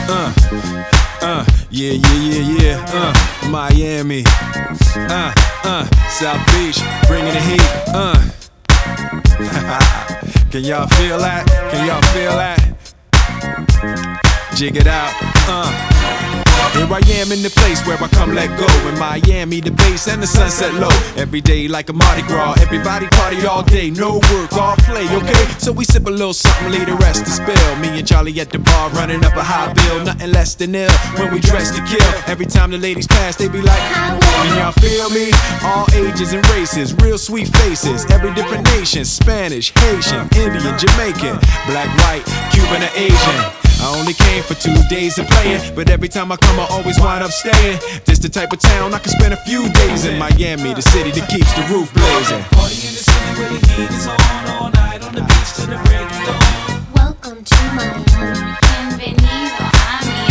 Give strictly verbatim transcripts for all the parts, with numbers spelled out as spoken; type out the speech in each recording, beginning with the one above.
Uh, uh, yeah, yeah, yeah, yeah. Uh, Miami. Uh, uh, South Beach, bringing the heat. Uh. Can y'all feel that? Can y'all feel that? Jig it out. Uh. Here I am in the place where I come let go. In Miami, the bass and the sunset low. Every day like a Mardi Gras. Everybody party all day, no work, all play, okay? So we sip a little something, leave the rest to spill. Me and Charlie at the bar running up a high bill. Nothing less than ill when we dress to kill. Every time the ladies pass, they be like, can y'all feel me? All ages and races, real sweet faces. Every different nation, Spanish, Haitian, Indian, Jamaican, black, white, Cuban, or Asian. I only came for two days of playing, but every time I come I always wind up staying. This the type of town I can spend a few days in. Miami, the city that keeps the roof blazing. Party in the city where the heat is on, all night on the beach till the break of dawn. Welcome to Miami. Bienvenido a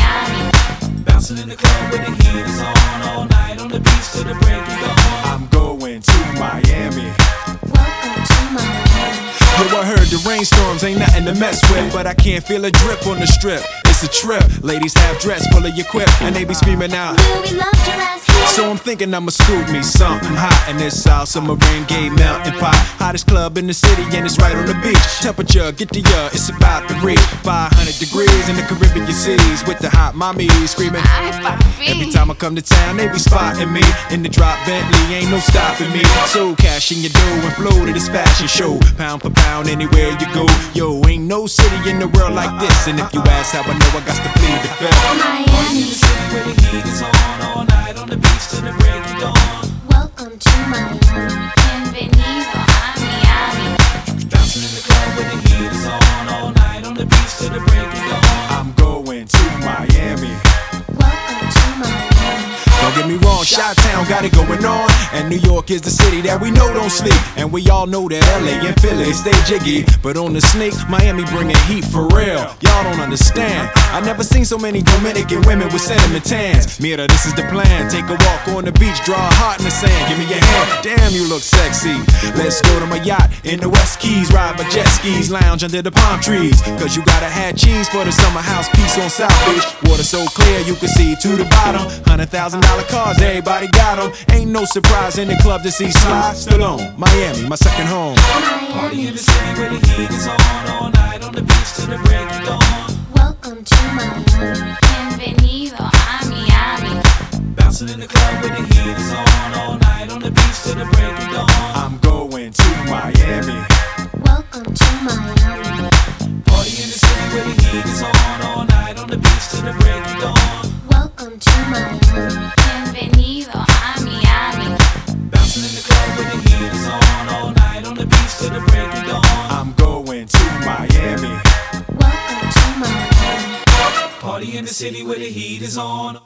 Miami. Bouncing in the club where the heat is on, all night on the beach till the break of dawn. I'm going to Miami. Welcome to Miami. Yo, I heard the rainstorms ain't nothing to mess with, but I can't feel a drip on the strip. It's a trip. Ladies half dressed, full of your quip, and they be screaming out, Will we love your ass here? so I'm thinking I'ma scoop me something hot in this South Summer rain gay melting pot. Hottest club in the city and it's right on the beach. Temperature, get to ya, it's about to reach five hundred degrees in the Caribbean seas with the hot mommies screaming. Ay, papi. Every time I come to town, they be spotting me in the drop Bentley, ain't no stopping me. So cash in your dough and flow to this fashion show. Pound for pound, anywhere you go. Yo, ain't no city in the world like this. And if you ask how I know, I got to plead the fifth. Party in Miami. the city where the heat is on, all night on the beach till the break of dawn. Welcome to Miami. Bienvenido a Miami. Bouncing in the club where the heat is on, all night on the beach till the break of dawn. I'm going to Miami. Welcome to Miami. Don't get me wrong, Chi-Town got it going on, and New York is the city that we know don't sleep. And we all know that L A and Philly stay jiggy, but on the sneak, Miami bringing heat for real. Y'all don't understand. I never seen so many Dominican women with cinnamon tans. Mira, this is the plan. Take a walk on the beach, draw a heart in the sand. Give me your hand. Damn, you look sexy. Let's go to my yacht in the West Keys, ride my jet skis, lounge under the palm trees. Cause you gotta have cheese for the summer house piece on South Beach. Water so clear you can see to the bottom. Hundred thousand dollar cars, everybody got them. Ain't no surprise in the club to see Sly Stallone. Miami, my second home. Party in the city where the heat is on, all night on the beach till the break of dawn. Welcome to Miami. Bienvenido a Miami. Bouncing in the club where the heat is on, all night on the beach till the break of dawn. I'm going to Miami. Welcome to Miami. Party in the city where the heat is on, all night on the beach till the break of dawn. Welcome to Miami. Bienvenido a Miami. Bouncing in the club where the heat is on, all night on the beach till the break of dawn. I'm going to Miami. Welcome to Miami. Party in the city where the heat is on.